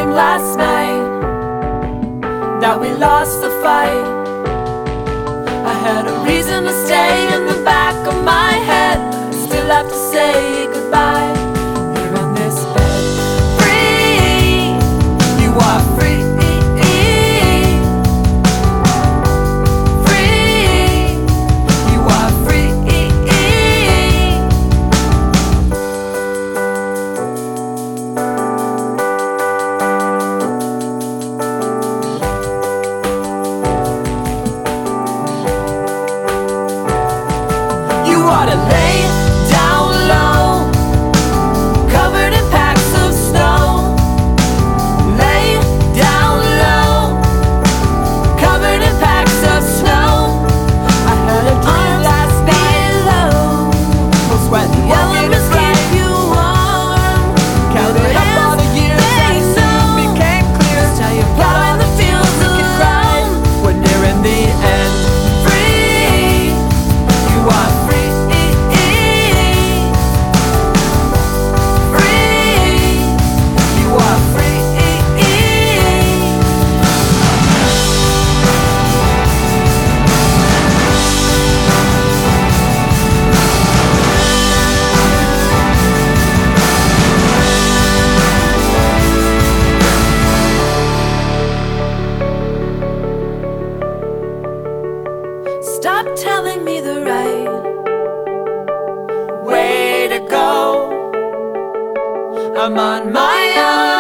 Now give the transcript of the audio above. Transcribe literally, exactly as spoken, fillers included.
dream last night that we lost the fight. I had a reason to stay in the back of my head. I still have to say goodbye here on this bed. Free, you are free. Free, you are free. You ought to lay down low, covered in packs of snow. Lay down low, covered in packs of snow. I had a dream last night low, was sweating, walking and keep you warm. Counted up all the years that it soon became clear. Tell you plowing the fields of your crime. We're nearing the end. Free, you are free. Stop telling me the right way to go. I'm on my own.